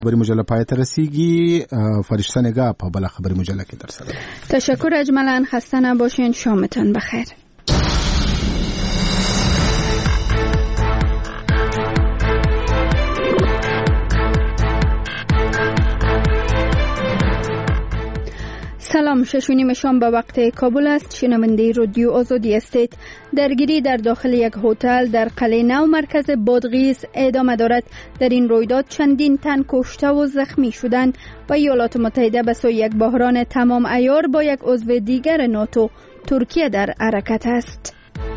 خبری مجله پایت رسیدگی. فرشته نگاه په بل خبری مجله کې در سره. تشکر اجمالا، خسته نباشین، شامتان بخیر. سلام، 6:30 شام به وقت کابل است. شنونده رادیو آزادی هستید. درگیری در داخل یک هتل در قلعه نو مرکز بادغیس ادامه دارد. در این رویداد چندین تن کشته و زخمی شدند و ایالات متحده به سوی یک بحران تمام عیار با یک عضو دیگر ناتو ترکیه در حرکت است.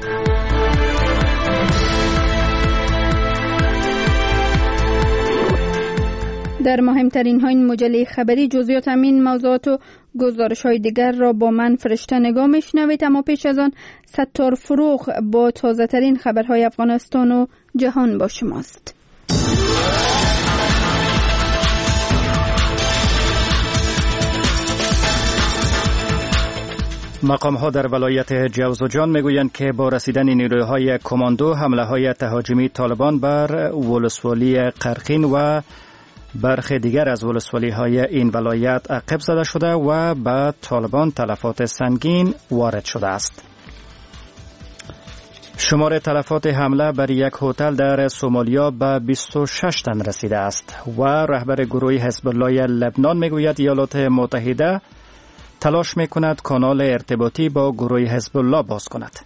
در مهمترین ها این مجله خبری جزئیات همین موضوعات و گزارش های دیگر را با من فرشته نگاه میشنوید، اما پیش از آن ستار فروغ با تازه ترین خبرهای افغانستان و جهان با شماست. مقام ها در ولایت جوزجان میگویند که با رسیدن نیروهای کماندو حمله های تهاجمی طالبان بر ولسوالی قرقین و برخی دیگر از ولسوالی های این ولایت عقب زده شده و به طالبان تلفات سنگین وارد شده است. شمار تلفات حمله بر یک هتل در سومالیا به 26 تن رسیده است و رهبر گروه حزب الله لبنان میگوید ایالات متحده تلاش میکند کانال ارتباطی با گروه حزب الله باز کند.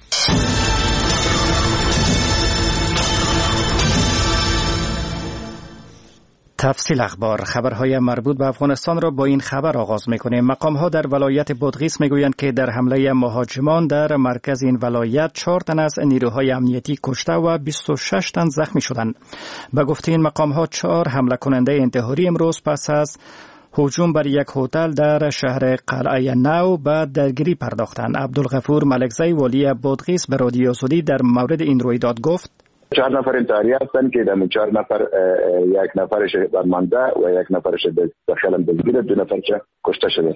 تفصیل اخبار. خبرهای مربوط به افغانستان را با این خبر آغاز می‌کنیم. مقام‌ها در ولایت بادغیس میگویند که در حمله مهاجمان در مرکز این ولایت 4 تن از نیروهای امنیتی کشته و 26 تن زخمی شدند. به گفته این مقام‌ها 4 حمله کننده انتحاری امروز پس از هجوم بر یک هتل در شهر قلعه نو به درگیری پرداختند. عبدالغفور ملکزی والی بادغیس به رادیو آزادی در مورد این رویداد گفت: 4 نفر انتحاری هستند که در 4 نفر یک نفرش درمانده و یک نفرش داخل دزگیر، 2 نفرش کشته شده.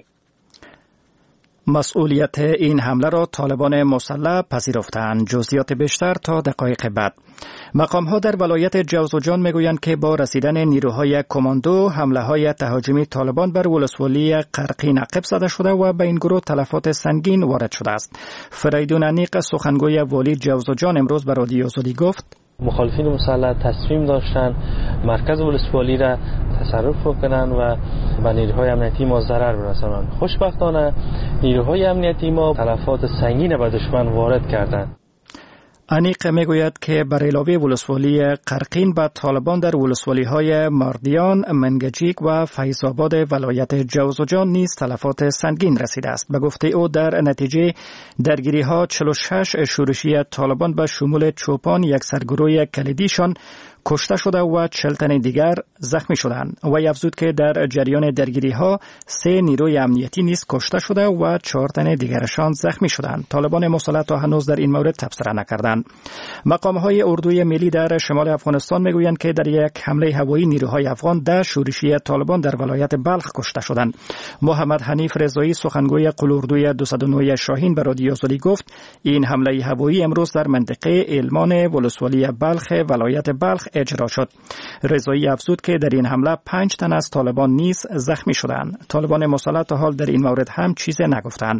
مسئولیت این حمله را طالبان مسلح پذیرفتند. جزئیات بیشتر تا دقایق بعد. مقام‌ها در ولایت جوزجان میگویند که با رسیدن نیروهای کماندو حمله‌های تهاجمی طالبان بر ولسوالی قرقین عقب زده شده و به این گروه تلفات سنگین وارد شده است. فریدون انیق سخنگوی والی جوزجان امروز به رادیو آزادی گفت: مخالفین مسلح تصمیم داشتن مرکز ولسوالی را تصرف کنند و به نیروهای امنیتی ما ضرر برسانند. خوشبختانه نیروهای امنیتی ما تلفات سنگین به دشمن وارد کردند. انیق میگوید که بر علاوه ولسوالی قرقین به طالبان در ولسوالی‌های ماردیان، منگجیک و فیض‌آباد ولایت جوزجان نیز تلفات سنگین رسیده است. به گفته او در نتیجه درگیری‌ها 46 شورشی طالبان به شمول چوپان، یک سرگروه کلیدیشان، کشته شده و 40 تن دیگر زخمی شدند. و افزود که در جریان درگیری‌ها 3 نیروی امنیتی نیز کشته شده و 4 تن دیگرشان زخمی شدند. طالبان مسلح تا هنوز در این مورد تبصره نکردند. مقام‌های اردوی ملی در شمال افغانستان میگویند که در یک حمله هوایی نیروهای افغان 10 شورشی طالبان در ولایت بلخ کشته شدند. محمد حنیف رضایی سخنگوی قواردوی 209 شاهین به رادیو آزادی گفت: این حمله هوایی امروز در منطقه علمان ولسوالی بلخ ولایت بلخ اجرا شد. رضایی افزود که در این حمله 5 تن از طالبان نیز زخمی شدند. طالبان مسلح تا حال در این مورد هم چیزی نگفتند.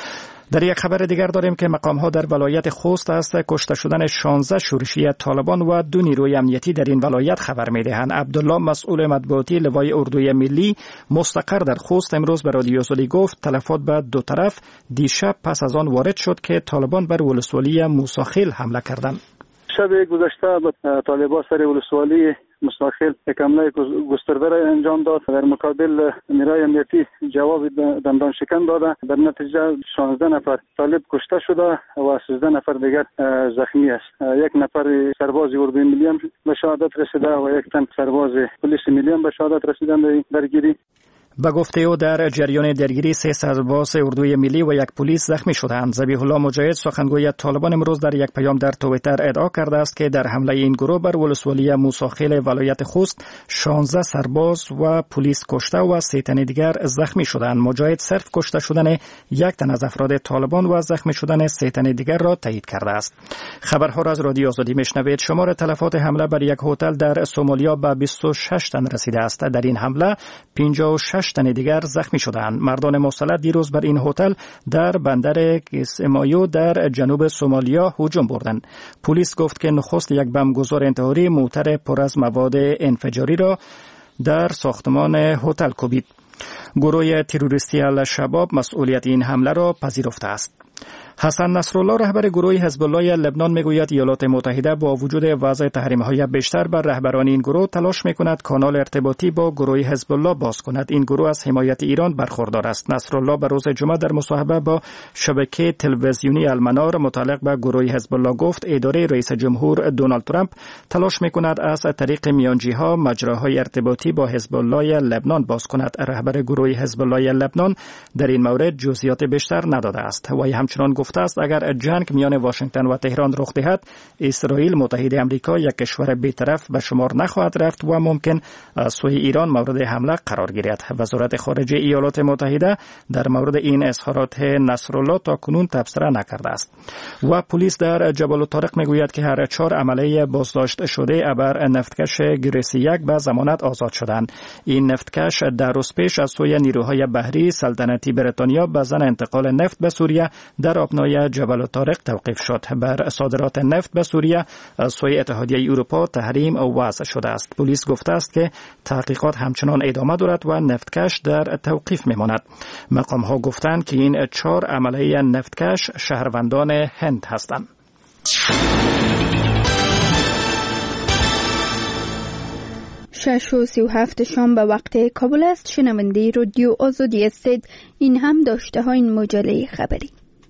در یک خبر دیگر داریم که مقام‌ها در ولایت خوست از کشته شدن 16 شورشی طالبان و 2 نیروی امنیتی در این ولایت خبر می‌دهند. عبدالله مسئول مطبوعاتی لوای اردوی ملی مستقر در خوست امروز به رادیو آزادی گفت تلفات به 2 طرف دیشب پس از آن وارد شد که طالبان بر ولسوالی موساخیل حمله کردند. شب گذشته طالبان سر ولسوالی مستاخیل یک حمله گسترده را انجام داد. در مقابل نیروی امنیتی جواب دندان شکن داده. در نتیجه 16 نفر طالب کشته شده و 13 نفر دیگر زخمی است. یک نفر سرباز اردوی ملی هم به شهادت رسیده و یک تن سرباز پلیس ملی هم به شهادت رسیدند در درگیری. به گفته او در جریان درگیری 3 سرباز اردوی ملی و 1 پلیس زخمی شدند. ذبیح الله مجاهد سخنگوی طالبان امروز در یک پیام در توییتر ادعا کرده است که در حمله این گروه بر ولسوالی موسی ولایت خوست 16 سرباز و پلیس کشته و 3 تن دیگر زخمی شدند. مجاهد صرف کشته شدن 1 تن از افراد طالبان و زخمی شدن 3 تن دیگر را تایید کرده است. خبرها را از رادیو آزادی میشنوید. شمار تلفات حمله بر یک هتل در سومالیا به 26 تن رسیده است. در این حمله 56 تن دیگر زخمی شدند. مردان مسلح دیروز بر این هتل در بندر کیسمایو در جنوب سومالیا هجوم بردند. پلیس گفت که نخست یک بمبگذار انتحاری موتر پر از مواد انفجاری را در ساختمان هتل کوبید. گروه تروریستی الشباب مسئولیت این حمله را پذیرفته است. حسن نصرالله رهبر گروه حزب الله لبنان میگوید ایالات متحده با وجود وضع تحریم‌های بیشتر بر رهبران این گروه تلاش میکند کانال ارتباطی با گروه حزب الله باز کند. این گروه از حمایت ایران برخوردار است. نصرالله به روز جمعه در مصاحبه با شبکه تلویزیونی المنار متعلق به گروه حزب الله گفت اداره رئیس جمهور دونالد ترامپ تلاش میکند از طریق میانجی‌ها مجراهای ارتباطی با حزب الله لبنان باز کند. رهبر گروه حزب الله لبنان در این مورد جزئیات بیشتر نداده است. و همچنان گفته است اگر جنگ میان واشنگتن و تهران رخ دهد اسرائیل متحد آمریکا یک کشور بی‌طرف به شمار نخواهد رفت و ممکن سوی ایران مورد حمله قرار گیرد. وزارت خارجه ایالات متحده در مورد این اظهارات نصرالله تاکنون تبصره نکرده است. و پلیس در جبل الطارق میگوید که هر 4 عمله بازداشت شده ابر نفتکش گریسی 1 به ضمانت آزاد شدند. این نفتکش در روز پیش از سوی نیروهای بحری سلطنتی بریتانیا به زن انتقال نفت به سوریه در آبنای جبل الطارق توقیف شد. بر صادرات نفت به سوریه از سوی اتحادیه اروپا تحریم وضع شده است. پلیس گفته است که تحقیقات همچنان ادامه دارد و نفتکش در توقیف میماند. مقام ها گفتند که این 4 عمله نفتکش شهروندان هند هستند. 6:37 شام به وقت کابل است. شنونده رادیو آزادی هستید. این هم داشته ها این مجله خبری.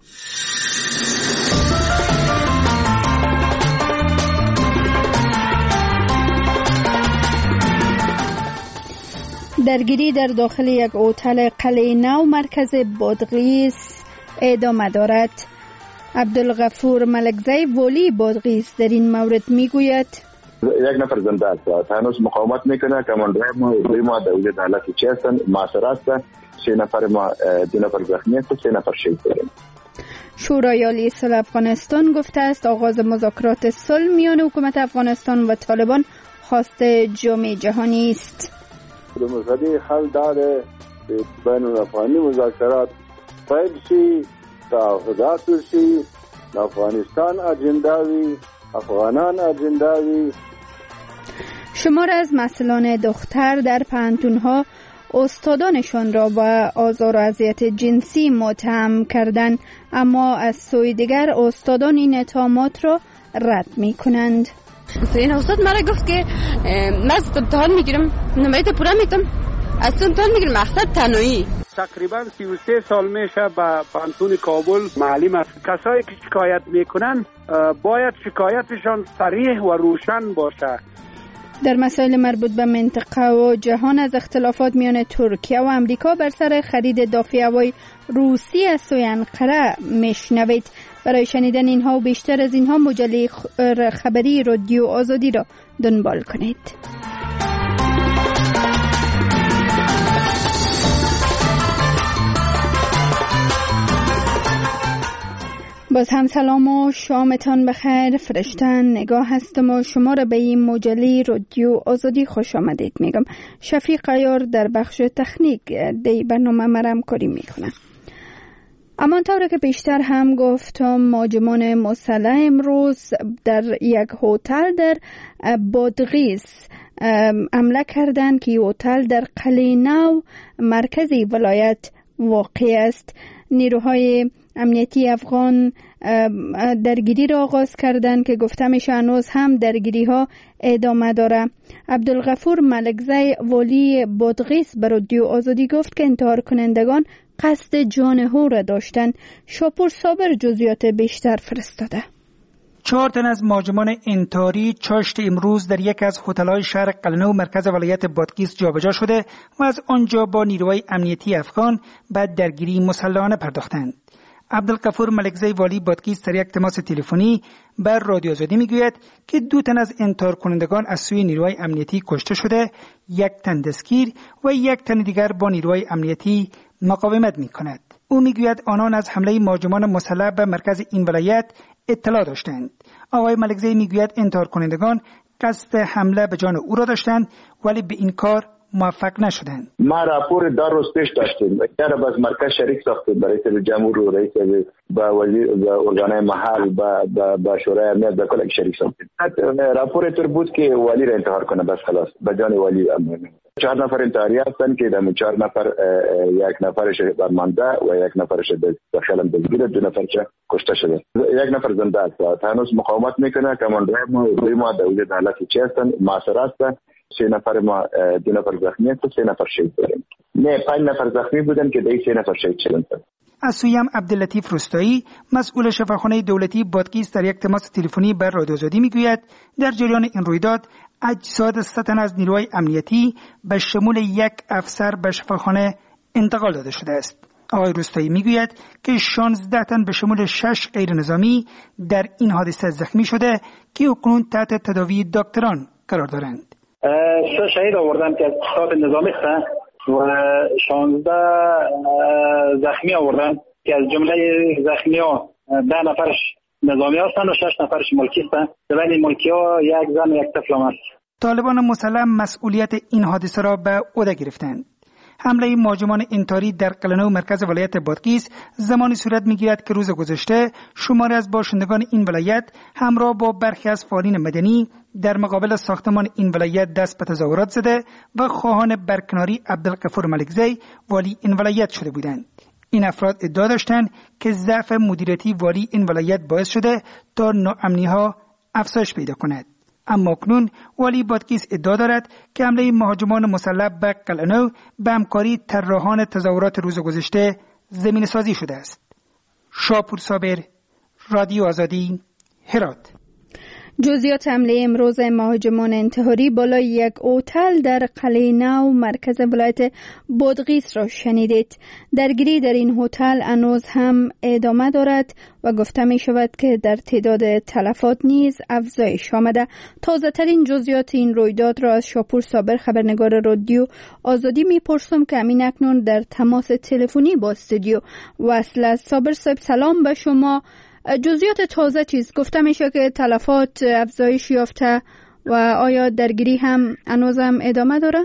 درگیری در داخل یک هتل قلعه نو مرکز بادغیس ادامه دارد. عبدالغفور ملکزی والی بادغیس در این مورد میگوید 1 نفر زنده است. هنوز مقاومت میکنه. کماندار ما در وجود حالتی چه هستن معاصر است. 3 نفر ما 2 نفر زخمی است و 3 نفر شهید شدند. شورای عالی صلح افغانستان گفته است آغاز مذاکرات صلح میان حکومت افغانستان و طالبان خواست جامعه جهانی است. مسئله حل داده بین الافغانی مذاکرات پیل شي تعهدات شي افغانستان اجنداوی افغانان اجنداوی. شمار از مسئولان دختر در پانتونها استادانشان را با آزار و اذیت جنسی متهم کردند، اما از سوی دیگر استادان این اتهامات را رد می کنند. این استاد مرا گفت که من از امتحان میگیرم نمایت پورا میتم از امتحان میگیرم مقصد تنهایی. تقریبا 33 سال میشه به پانتون کابل معلم است. کسایی که شکایت میکنن باید شکایتشان صریح و روشن باشه. در مسائل مربوط به منطقه و جهان از اختلافات میان ترکیه و امریکا بر سر خرید دافع هوایی روسی از سوی انقره میشنوید. برای شنیدن اینها و بیشتر از اینها مجله خبری رادیو آزادی را دنبال کنید. باز هم سلام و شامتان بخیر. فرشتن نگاه هستم و شما را به این مجله رادیو آزادی خوش آمدید میگم. شفیق عیار در بخش تکنیک دی برنامه مرم کاری میکنه. اما طوری که بیشتر هم گفتم مهاجمان مسلح امروز در یک هتل در بادغیس حمله کردند که هتل در قلعه نو مرکزی ولایت واقع است. نیروهای امنیتی افغان درگیری را آغاز کردند که گفته میشه هنوز هم درگیری ها ادامه داره. عبدالغفور ملکزی والی بادغیس به رادیو آزادی گفت که انتحار کنندگان قصد جان او را داشتند. شاپور صابر جزئیات بیشتر فرستاده. 4 تن از مهاجمان انتحاری چاشت امروز در یک از هتل‌های شهر قلنو مرکز ولایت بادغیس جابجا شده و از آنجا با نیروهای امنیتی افغان به درگیری مسلحانه پرداختند. عبدالغفور ملکزی والی بادغیس در یک تماس تلفنی بر رادیو آزادی میگوید که 2 تن از انتحار کنندگان از سوی نیروهای امنیتی کشته شده، 1 تن دستگیر و 1 تن دیگر با نیروهای امنیتی مقاومت میکند. او میگوید آنان از حمله مهاجمان مسلح به مرکز این ولایت اطلاع داشتند. آقای ملکزی میگوید انتحار کنندگان قصد حمله به جان او را داشتند ولی به این کار موفق نشدند. ما راپور در روز پیش داشتیم. در باز مرکز شریک ساختیم برای رئیس جمهور و رئیس با وزیر و ارگانهای محل با شورای امنیت با کل شریک ساختیم. راپور تر بود که والی را انتحار کنه، بس خلاص به جان والی امنیت. 4 نفر انتحاری هستند که در 4 نفر 1 نفرش درمانده و 1 نفرش داخل دستگیر، 2 نفرش کشته شده. 1 نفر زنده است. هنوز مقاومت میکنه. کماندار ما در وجود حالت چی هستند، معصر است. 3 نفر ما 2 نفر زخمی هستند، 3 نفر شهید بودند. نه 5 نفر زخمی بودند که دیگه 3 نفر شهید شدند. از سوی عبداللطیف رستایی مسئول شفاخانه دولتی بادغیس در یک تماس تلفنی بر رادیو آزادی میگوید در جریان این رویداد اجساد 3 تن از نیروهای امنیتی به شمول 1 افسر به شفاخانه انتقال داده شده است. آقای رستایی میگوید که 16 تن به شمول 6 غیر نظامی در این حادثه زخمی شده که اکنون تحت تداوی دکتران قرار دارند. 3 شهید آوردن که از سطح نظامی هستند و 16 زخمی آوردن که از جمله زخمی ها 10 نفرش نظامی هستند و 6 نفرش ملکی هستند. ولی ملکی ها 1 زن و 1 طفل است. طالبان مسلح مسئولیت این حادثه را به عهده گرفتند. حمله مهاجمان انتحاری در قلنو مرکز ولایت بادغیس زمانی صورت می‌گیرد که روز گذشته شماری از باشندگان این ولایت همراه با برخی از فعالین مدنی در مقابل ساختمان این ولایت دست به تظاهرات زده و خواهان برکناری عبدالغفور ملکزی والی این ولایت شده بودند. این افراد ادعا داشتند که ضعف مدیریتی والی این ولایت باعث شده تا ناامنی‌ها افزایش پیدا کند. اما اکنون والی بادغیس ادعا دارد که حمله مهاجمان مسلح به قلنو به همکاری طراحان تظاهرات روز گذشته زمینه سازی شده است. شاپور صابر، رادیو آزادی، هرات. جزئیات حمله امروز مهاجمان انتحاری بالای یک هتل در قلعه نو مرکز ولایت بادغیس را شنیدید. درگیری در این هتل هنوز هم ادامه دارد و گفته می شود که در تعداد تلفات نیز افزایش آمده. تازه ترین جزئیات این رویداد را از شاپور صابر خبرنگار رادیو آزادی می پرسم که همین اکنون در تماس تلفنی با استودیو وصل است. صابر صاحب سلام به شما. جزئیات تازه چیز گفته میشه که تلفات افزایش یافته و آیا درگیری هم هنوز هم ادامه داره؟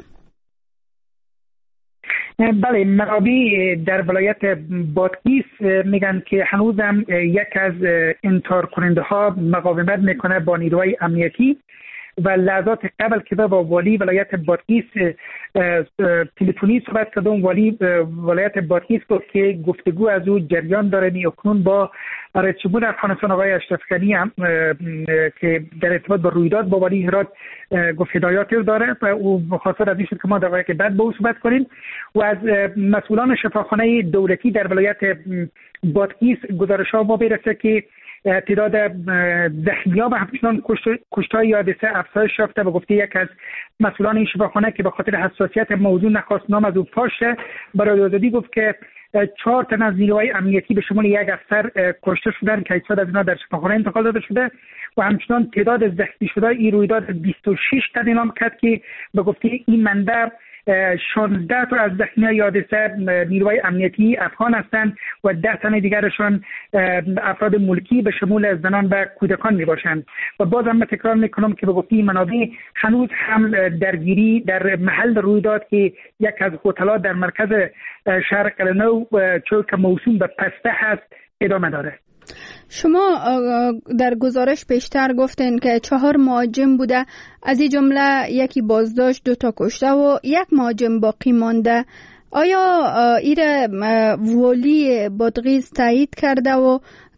بله، منابع در ولایت بادغیس میگن که هنوز هم یک از انتحار کننده ها مقاومت میکنه با نیروهای امنیتی و لحظات قبل که با والی ولایت بادغیس تلفنی صحبت کردم. والی ولایت بادغیس گفت که گفتگو از او جریان داره. اکنون با رئیس جمهور افغانستان آقای اشرف غنی هم که در ارتباط با رویداد با والی هرات گفت هدایاتی داره و او مخاطب از این شد که ما دقایق بعد با او صحبت کنیم و از مسئولان شفاخانه دولتی در ولایت بادغیس گزارش‌ها ما برسه که تعداد زخمی‌ها و همچنان کشته‌های حادثه افزایش یافته و گفته یک از مسئولان این شفاخانه که به خاطر حساسیت موضوع نخواست نام از او فاش شه برای آزادی گفت که 4 تن از نیروهای امنیتی به شمول 1 افسر کشته شدند که 8 از اینا در شفاخانه انتقال داده شده و همچنان تعداد زخمی شده این رویداد 26 تن اعلام کرد که به گفته این منبع 16 تا از زخمی‌های حادثه نیروهای امنیتی افغان هستند و 10 تن دیگرشان افراد ملکی به شمول زنان و کودکان میباشند. و باز هم تکرار میکنم که به گفته منابع هنوز هم درگیری در محل رویداد که یک از هتل‌ها در مرکز شهر قلنو که موسوم به پسته هست ادامه داره. شما در گزارش پیشتر گفتین که 4 مهاجم بوده، از این جمله یکی بازداشت، 2 تا کشته و 1 مهاجم باقی مانده. آیا این والی بادغیس تایید کرده و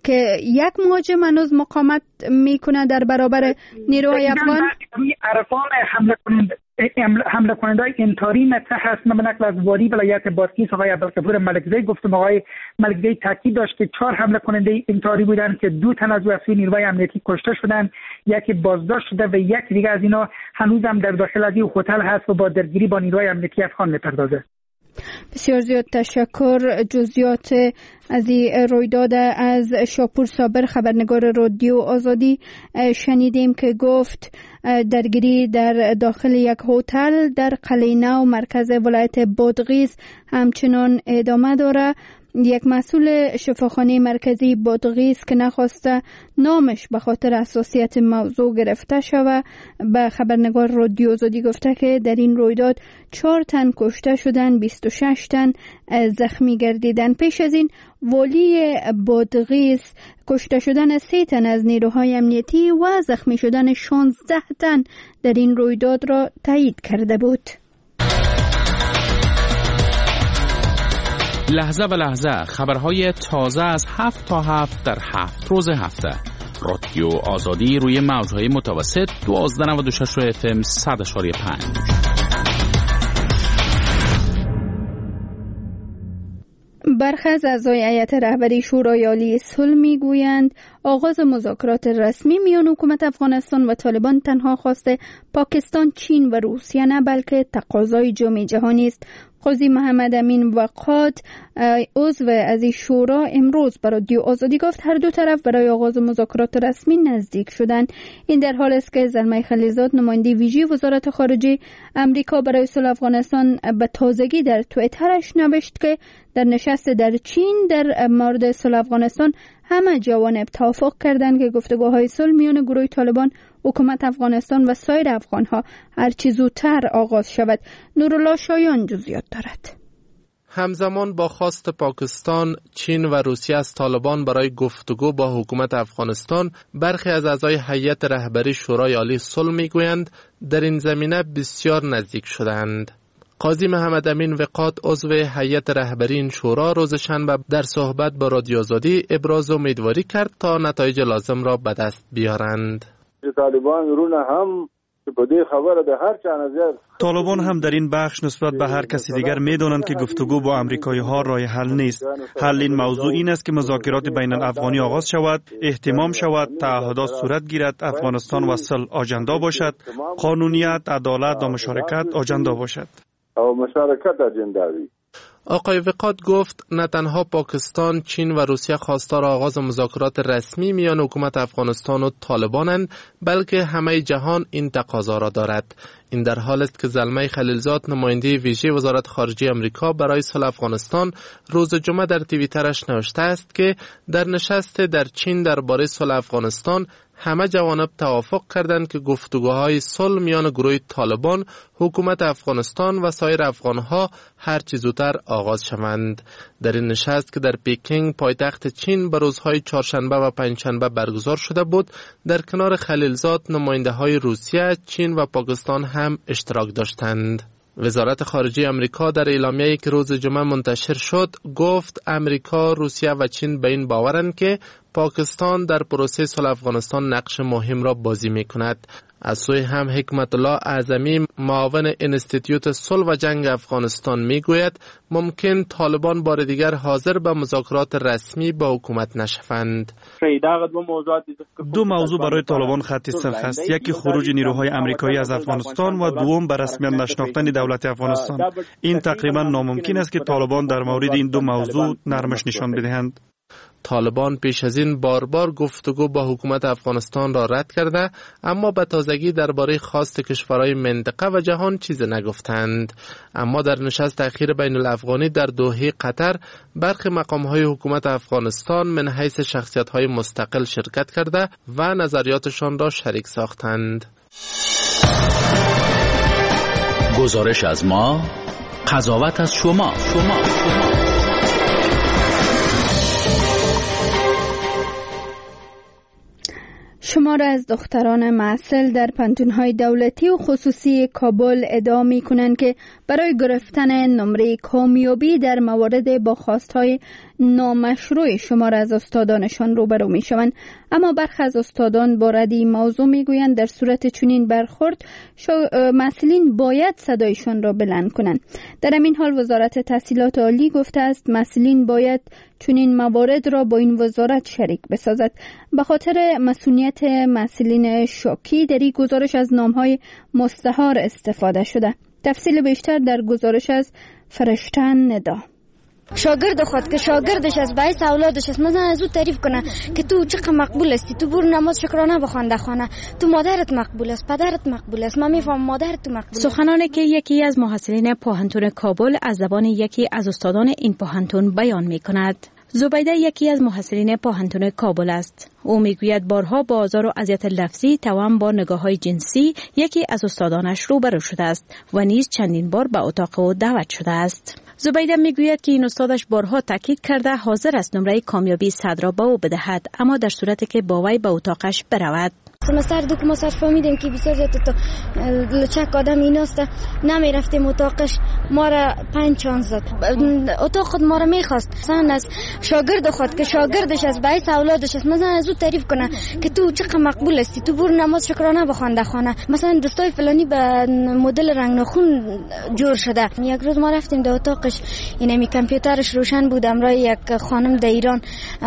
که یک مهاجم هنوز مقاومت میکنه در برابر نیروهای افغان؟ ارقام حمله کننده های انتاری مطرح هست. من به نقل از والی ولایت بادغیس آقای عبدالغفور ملکزی گفتم. آقای ملکزی تاکید داشت که 4 حمله کننده انتاری بودند که 2 تن از سوی نیروهای امنیتی کشته شدند، یکی بازداشت شده و یک دیگه از اینا هنوز هم در داخل از این هتل هست و با درگیری با نیروهای امنیتی افغان می‌پردازه. بسیار زیاد تشکر. جزئیات از این رویداد از شاپور صابر خبرنگار رادیو آزادی شنیدیم که گفت درگیری در داخل یک هتل در قلعه نو مرکز ولایت بادغیس همچنان ادامه داره. یک مسئول شفاخانه مرکزی بادغیس که نخواسته نامش به خاطر حساسیت موضوع گرفته شود به خبرنگار رادیو آزادی گفته که در این رویداد 4 تن کشته شدن، 26 تن زخمی گردیدن. پیش از این والی بادغیس کشته شدن 3 تن از نیروهای امنیتی و زخمی شدن 16 تن در این رویداد را تایید کرده بود. لحظه به لحظه خبرهای تازه از 7 تا 7 در 7 روز هفته. رادیو آزادی روی موجهای متوسط 1296 FM 100.5. برخی از اعضای هیئت رهبری شورای عالی صلح میگویند آغاز مذاکرات رسمی میان حکومت افغانستان و طالبان تنها خواست پاکستان، چین و روسیه نه بلکه تقاضای جامعه جهانی است. قاضی محمد امین وقات عضو از این شورا امروز برای رادیو آزادی گفت هر دو طرف برای آغاز مذاکرات رسمی نزدیک شدند. این در حال است که زلمه خلیلزاد نماینده ویژه وزارت خارجه امریکا برای صلح افغانستان به تازگی در توییترش نوشت که در نشست در چین در مورد صلح افغانستان همه جوانب توافق کردند که گفتگوهای صلح میان گروه طالبان، حکومت افغانستان و سایر افغانها هرچه زودتر آغاز شود. نورالله شایان جزئیات دارد. همزمان با خواست پاکستان، چین و روسیه از طالبان برای گفتگو با حکومت افغانستان، برخی از اعضای هیئت رهبری شورای عالی صلح میگویند در این زمینه بسیار نزدیک شدند. قاضی محمد امین وقات عضو هیئت رهبری این شورا روز شنبه در صحبت با رادیو آزادی ابراز امیدواری کرد تا نتایج لازم را به دست بیارند. طالبان هم در این بخش نسبت به هر کسی دیگر می‌دانند که گفتگو با آمریکایی ها راه حل نیست. حل این موضوع این است که مذاکرات بین الافغانی آغاز شود، اهتمام شود، تعهدات صورت گیرد، افغانستان و صلح آجندا باشد، قانونیت، عدالت و مشارکت آجندا باشد. آقای وقات گفت نه تنها پاکستان، چین و روسیه خواستار آغاز مذاکرات رسمی میان حکومت افغانستان و طالبانند، بلکه همه جهان این تقاضا را دارد. این در حال است که زلمه خلیلزاد نماینده ویژه وزارت خارجه امریکا برای صلح افغانستان روز جمعه در توییترش نوشته است که در نشست در چین درباره صلح افغانستان همه جوانب توافق کردند که گفتگوهای صلح میان گروه طالبان، حکومت افغانستان و سایر افغانها هر چه زودتر آغاز شوند. در این نشست که در پکینگ پایتخت چین به روزهای چهارشنبه و پنجشنبه برگزار شده بود، در کنار خلیلزاد نماینده های روسیه، چین و پاکستان هم اشتراک داشتند. وزارت خارجه امریکا در اعلامیه‌ای که روز جمعه منتشر شد گفت امریکا، روسیه و چین به این باورند که پاکستان در پروسه صلح افغانستان نقش مهم را بازی می‌کند. از سوی هم حکمت الله اعظمی، معاون انستیتیوت صلح و جنگ افغانستان میگوید ممکن طالبان بار دیگر حاضر به مذاکرات رسمی با حکومت نشوند. دو موضوع برای طالبان خط سرخ است. یکی خروج نیروهای امریکایی از افغانستان و دوم به رسمیت نشناختن دولت افغانستان. این تقریبا ناممکن است که طالبان در مورد این دو موضوع نرمش نشان بدهند. طالبان پیش از این بار گفتگو با حکومت افغانستان را رد کرده، اما به تازگی درباره خواست کشورهای منطقه و جهان چیز نگفتند. اما در نشست اخیر بین الافغانی در دوحه قطر، برخی مقام‌های حکومت افغانستان من حیث شخصیت‌های مستقل شرکت کرده و نظریاتشان را شریک ساختند. گزارش از ما، قضاوت از شما. شمار از دختران محصل در پانتون‌های دولتی و خصوصی کابل ادعا می‌کنند که برای گرفتن نمره کامیابی در موارد با خواست‌های نامشروع شمار از استادانشان روبرو می‌شوند، اما برخی از استادان با رد این موضوع می‌گویند در صورت چنین برخورد مسئولین باید صدایشان را بلند کنند. در همین حال وزارت تحصیلات عالی گفته است مسئولین باید چنین موارد را با این وزارت شریک بسازد. به خاطر مسئولیت مسئولین شاکی در این گزارش از نام‌های مستعار استفاده شده. تفصیل بیشتر در گزارش از فرشتن ندا. شاگرد خود که شاگردش از باعث اولادش است مثلا از او تعریف کنه که تو چقدر مقبول هستی، تو برو نماز شکرانه بخوان در خانه، تو مادرت مقبول است، پدرت مقبول است، من میفهم مادرت تو مقبول است. سخنانی که یکی از محصلین پوهنتون کابل از زبان یکی از استادان این پوهنتون بیان میکند. زبیده یکی از محصلین پوهنتون کابل است. او میگوید بارها با آزار و اذیت لفظی توأم با نگاه‌های جنسی یکی از استادانش روبرو شده است و نیز چندین بار به اتاق او دعوت شده است. زبیده میگوید که این استادش بارها تاکید کرده حاضر است نمره کامیابی 100 را به او بدهد، اما در صورتی که با وی به اتاقش برود. سمستر دو که ما صرف فهمیدیم که بسیار زیاد تا لچک آدم ایناست، نمی رفتیم اتاقش، ما را 5 چانس زد. اتاق خود ما را میخواست مثلا از شاگرد خود که شاگردش از باعث اولادش است مثلا از او تعریف کنه که تو چقدر مقبول هستی، تو برو نماز شکرانه بخوان در خانه، مثلا دوستای فلانی به مدل رنگ ناخون جور شده. یک روز ما رفتیم در اتاقش، اینمی کامپیوترش روشن بود، امرای یک خانم در ایران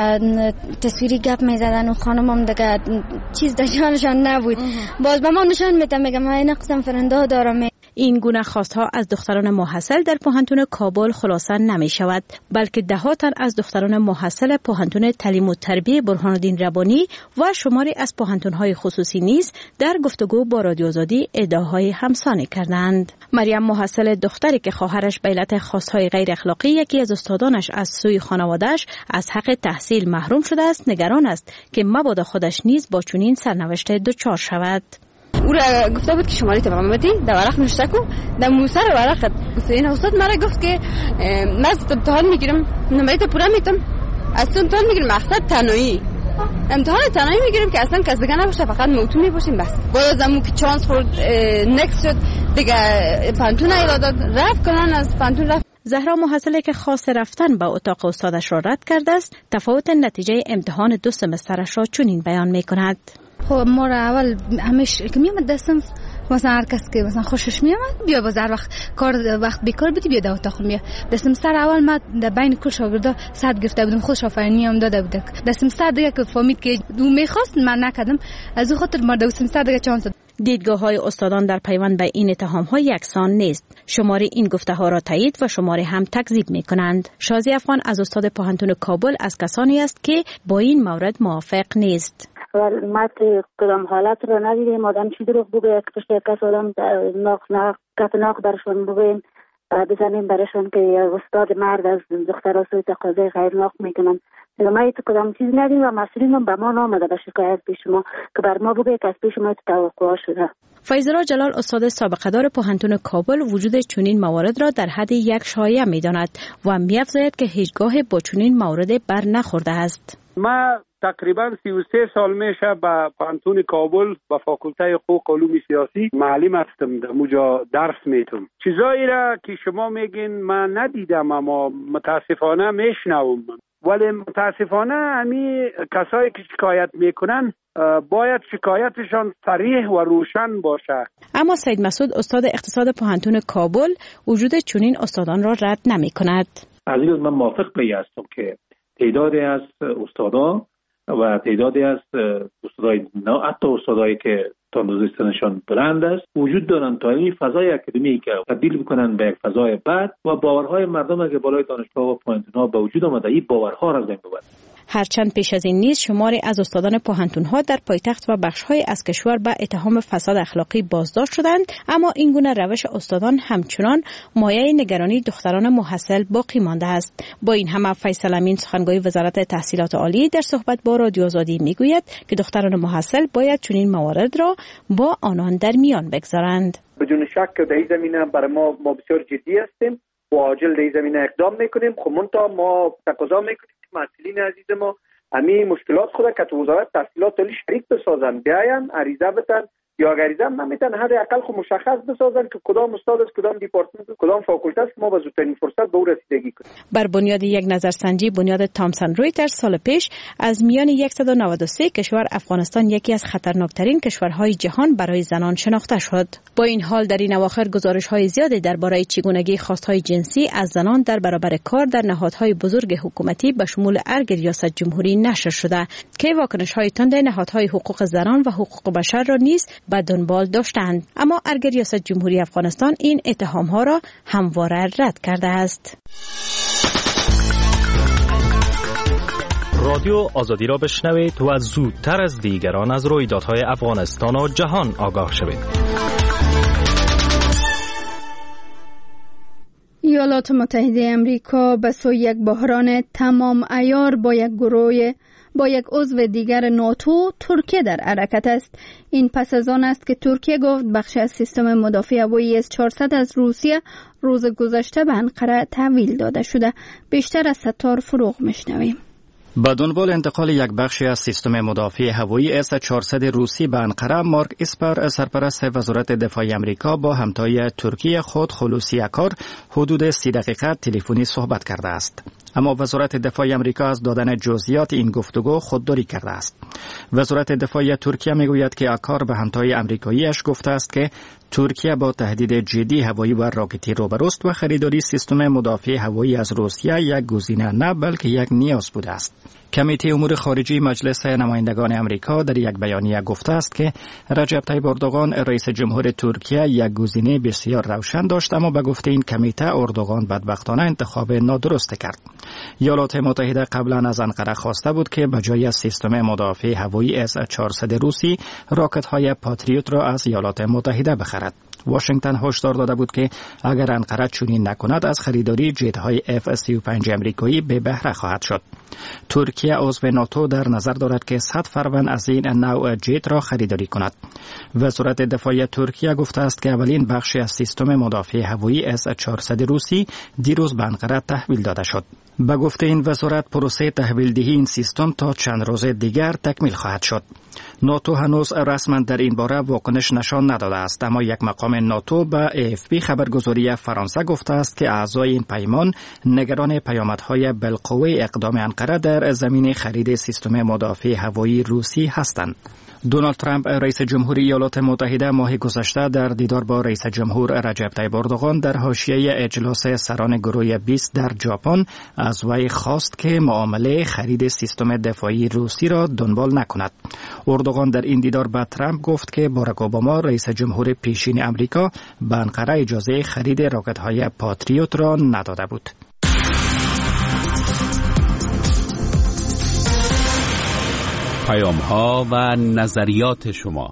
تصویری گپ میزدن و خانم هم دیگه چیز نشان نبود. باز به ما نشان میدم، میگم من نقصم فرنده دارم. این گونه خواستها از دختران محصل در پوهنتون کابل خلاصه نمی شود، بلکه دهها تن از دختران محصل پوهنتون تعلیم و تربیت برهان‌الدین ربانی و شماری از پوهنتون‌های خصوصی نیز در گفتگو با رادیو آزادی ادعاهای همسانی کردند. مریم محصل دختری که خواهرش به علت خواستهای غیر اخلاقی یکی از استادانش از سوی خانواده‌اش از حق تحصیل محروم شده است، نگران است که مبادا خودش نیز با چنین سرنوشت دچار شود. او را گفته بود که شماره تمام بدی، در ورق نوشته کو، در موسر ورق گفت. این استاد مرا گفت که من از امتحان میگیرم، نمره پورا میتم، از امتحان میگیرم مقصد تنهایی، امتحان تنهایی میگیرم که اصلا کس دیگه نباشه، فقط موتون میباشیم بس. باید زمون که چانس خورد نکس شد دیگه پانتون ایراد داد، رفت کنن از پانتون رفت. زهرا محصله که خواست رفتن به اتاق استادش را رد کرده است، تفاوت نتیجه امتحان 2 سمسترش را چنین بیان میکند. خب ما را اول همیشه که میامد دستم مثلا هر کس که مثلا خوشش میامد بیا باز هر وقت بیکار بودی بیا در اتاق بیا. دستم سر اول ما در بین کل شاگردا 100 گرفته بودم، خودش آفرینی هم داده بود. دستم سر دیگه که فهمید که او میخواست من نکردم، از او خاطر ما دستم سر دیگه چانس داد. دیدگاه‌های استادان در پیوند به این اتهام‌ها یکسان نیست. شماری این گفته‌ها را تایید و شماری هم تکذیب می‌کنند. شازی افغان از استاد پوهنتون کابل از کسانی است که با این مورد موافق نیست. ما کدام حالت رو ندیدیم، آدم چی دروغ بگه که پشت کس آدم ناق برشون بگیم بزنیم برشون که استاد مرد از دختر سوی تقاضای غیر ناق میکنن. ما تو کدام چیز ندیم و مسئولین هم به ما نامده به شکایت پیش ما که بر ما بگه که از پیش ما توقع شده. فیضرا جلال استاد سابقه دار پوهنتون کابل وجود چنین موارد را در حد یک شایعه می‌داند و می‌افزاید که هیچگاه با چنین موارد بر نخورده است. ما تقریبا 33 سال میشه به پانتون کابل با فاکولته حقوق علوم سیاسی معلم هستم، در اونجا درس میتونم. چیزایی را که شما میگین من ندیدم اما متاسفانه میشنوم، ولی متاسفانه همین کسایی که شکایت میکنن باید شکایتشان صریح و روشن باشه. اما سید مسعود استاد اقتصاد پوهنتون کابل وجود چنین استادان را رد نمیکند. عزیز من موافق هستم که تعدادی از استادان و تعدادی از استادای نه حتی استادایی که تاندوزیستنشان بلند است وجود دارند تا این فضای اکادمی که تبدیل بکنن به یک فضای بد و باورهای مردم که بالای دانشگاه و پوهنتون‌ها به وجود آمده این باورها را از بین ببرند. هرچند پیش از این نیز شماری از استادان پوهنتون‌ها در پایتخت و بخش‌های از کشور به اتهام فساد اخلاقی بازداشت شدند، اما این گونه روش استادان همچنان مایه نگرانی دختران محصل باقی مانده است. با این همه فیصل امین سخنگوی وزارت تحصیلات عالی در صحبت با رادیو آزادی میگوید که دختران محصل باید چنین موارد را با آنان در میان بگذارند. بدون شک در این زمینه برای ما بسیار جدی هستیم و عاجل در این زمینه اقدام میکنیم. خب منتها ما تقاضا میکنیم مسئولین عزیز ما همین مشکلات خود که وزارت تحصیلات عالی شریک بسازن، بیاین عریضه بدن، یا اگر عریضه نمیتن حداقل خود مشخص بسازن که کدام استاد است، کدام دیپارتمنت، کدام فاکولته است، ما با زودترین فرصت به او رسیدگی کنیم. بر بنیاد یک نظرسنجی بنیاد تامسون رویترز سال پیش از میان 193 کشور افغانستان یکی از خطرناکترین کشورهای جهان برای زنان شناخته شد. با این حال در این اواخر گزارش‌های زیادی درباره چگونگی خواست‌های جنسی از زنان در برابر کار در نهادهای بزرگ حکومتی به شمول ارگ ریاست جمهوری نشر شده که واکنش‌های تند نهادهای حقوق زنان و حقوق بشر را نیز به دنبال داشتند. اما ارگ ریاست جمهوری افغانستان این اتهام‌ها را همواره رد کرده است. رادیو آزادی را بشنوید و زودتر از دیگران از رویدادهای افغانستان و جهان آگاه شوید. ایالات متحده امریکا به سوی یک بحران تمام عیار با یک عضو دیگر ناتو ترکیه در حرکت است. این پس از آن است که ترکیه گفت بخشی از سیستم مدافع هوایی S-400 از روسیه روز گذشته به انقره تحویل داده شده. بیشتر از ستار فروغ میشنویم. با دنبال انتقال یک بخشی از سیستم مدافع هوایی S-400 روسی به انقره، مارک اسپر سرپرست وزارت دفاع آمریکا با همتای ترکیه خود خلوصی اکار حدود 30 دقیقه تلفنی صحبت کرده است. اما وزارت دفاع آمریکا از دادن جزئیات این گفتگو خودداری کرده است. وزارت دفاع ترکیه میگوید که اکار به همتای آمریکاییش گفته است که ترکیه با تهدید جدی هوایی و راکتی روبروست و خریداری سیستم مدافع هوایی از روسیه یک گزینه نه بلکه یک نیاز بوده است. کمیته امور خارجی مجلس نمایندگان آمریکا در یک بیانیه گفته است که رجب طیب اردوغان رئیس جمهور ترکیه یک گزینه بسیار روشن داشت، اما به گفته این کمیته اردوغان بدبختانه انتخاب نادرست کرد. ایالات متحده قبلا از انقره خواسته بود که به جای سیستم مدافع هوایی S-400 روسی راکت‌های پاتریوت را از ایالات متحده بخرد. واشنگتن هشدار داده بود که اگر انقره چنین نکند از خریداری جت‌های F-35 آمریکایی به بهره خواهد شد. ترکیه عضو ناتو در نظر دارد که 100 فروند از این نوع جت را خریداری کند. وزارت دفاع ترکیه گفته است که اولین بخشی از سیستم مدافع هوایی S-400 روسی دیروز به انقره تحویل داده شد. به گفته این وزارت پروسه تحویل دهی این سیستم تا چند روز دیگر تکمیل خواهد شد. ناتو هنوز رسما در این باره واکنش نشان نداده است، اما یک مقام ناتو به AFP خبرگزاری فرانسه گفته است که اعضای این پیمان نگران پیامدهای بالقوه اقدام انقره در زمینه خرید سیستم مدافع هوایی روسی هستند. دونالد ترامپ رئیس جمهوری ایالات متحده ماه گذشته در دیدار با رئیس جمهور رجب طیب اردوغان در حاشیه اجلاس سران گروه 20 در ژاپن از وی خواست که معامله خرید سیستم دفاعی روسی را دنبال نکند. اردوغان در این دیدار به ترامپ گفت که باراک اوباما رئیس جمهور پیشین امریکا به انقره اجازه خرید راکت‌های پاتریوت را نداده بود. پیام‌ها و نظریات شما.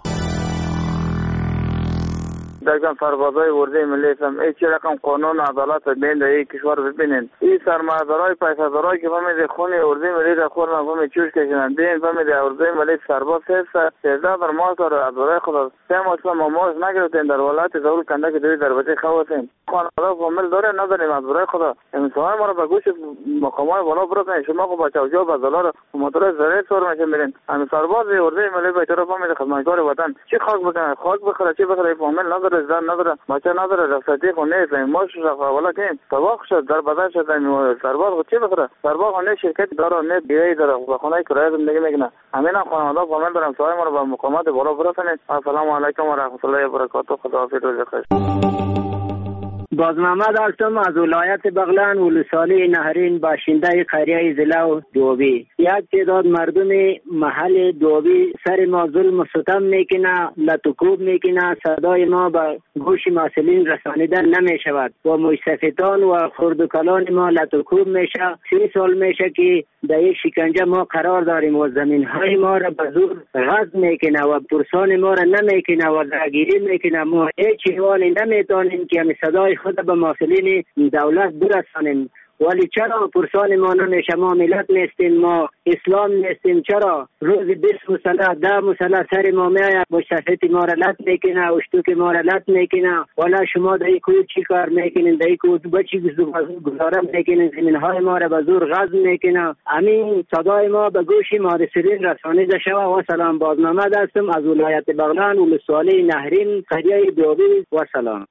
دقیقاً سربازای ورده ملی هم هیچ رقم قانون عدالت بین این کشور ببینین. این سرمایه‌دارای پیسه‌دارایی که فهمید خون ورده ملی را خورن فهمید چوش کشیدن دین فهمید ورده ملی سرباز 13 در ماه داره از برای خود 3 ماه ماموز نگرفتن در ولایت زور کنده که دوی در بچه خواتین خانواده فامیل داره نداریم از برای خدا امسال ما رو به گوش مقامات بالا برسونید. شما خب بچه‌ها جو بازار موتور زره سر میشه میرین همین سرباز ورده ملی به طرف فهمید خدمتگار وطن چی خاک بکنه خاک بخره چی بخره فامیل نداره زن نداره بچه نداره رخصتی خونه نیست ماش والا که تباخ شد در بدن شد سرباز چی بخره سرباز خونه شرکت داره نه بیای داره و خونه کرایه زندگی میکنه همین خانواده فامیل دارم سوال ما رو به مقامات بالا برسونید. السلام علیکم و رحمت الله و برکاته. خداحافظ روز بخیر. باز محمد هستم از ولایت بغلان ولسوالی نهرین باشنده قریه زلو دوبی. یک تعداد مردم محل دوبی سر ما ظلم و ستم میکنه لطکوب میکنه صدای ما به گوش مسئولین رسانیده نمی شود و مستفیدان و خردکلان ما لطکوب میشه. 3 سال میشه که در یک شکنجه ما قرار داریم و زمین های ما را به زور غصب میکنه و پرسان ما را نمیکنه و درگیری میکنه. ما هیچ حوالی نمیتونیم که همی صدای خود به مسئولین دولت برسانیم ولی چرا پرسان ما نمیشه؟ ما ملت نیستیم، ما اسلام نیستیم؟ چرا روز 20 مسلح 10 مسلح سر ما میآید، مشتفت ما را لط میکنه، اشتوک ما را لط میکنه. والا شما در کو چی کار میکنین؟ در کو بچی گزاره میکنین؟ زمین های ما را به زور غصب میکنه. همین صدای ما به گوش مارسلین رسانیده شود. و سلام، بازنامه هستم از ولایت بغلان ولسوالی نهرین قریه دوبی. و سلام.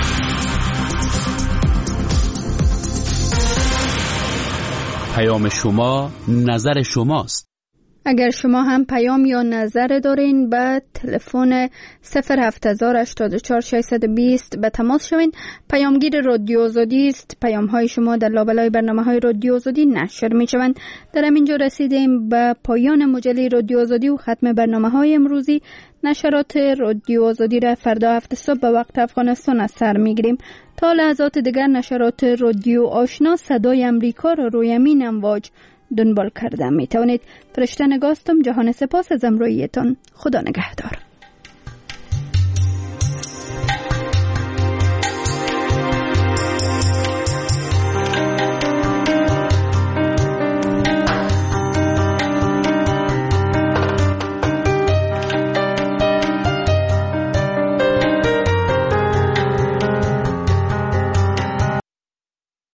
پیام شما نظر شماست. اگر شما هم پیام یا نظر دارین به تلفن 07084 به تماس شوین. پیامگیر رادیو آزادی است. پیام های شما در لابلای برنامه های رادیو آزادی نشر می شوند. در همینجا رسیدیم به پایان مجله رادیو آزادی و ختم برنامه های امروزی. نشرات رادیو آزادی را فردا 7 صبح به وقت افغانستان از سر می گیریم. تا لحظات دیگر نشرات رادیو آشنا صدای امریکا را روی همین امواج دنبال کرده می توانید. فرشته نگاستم. جهان سپاس از همراهیتان. خدا نگهدار.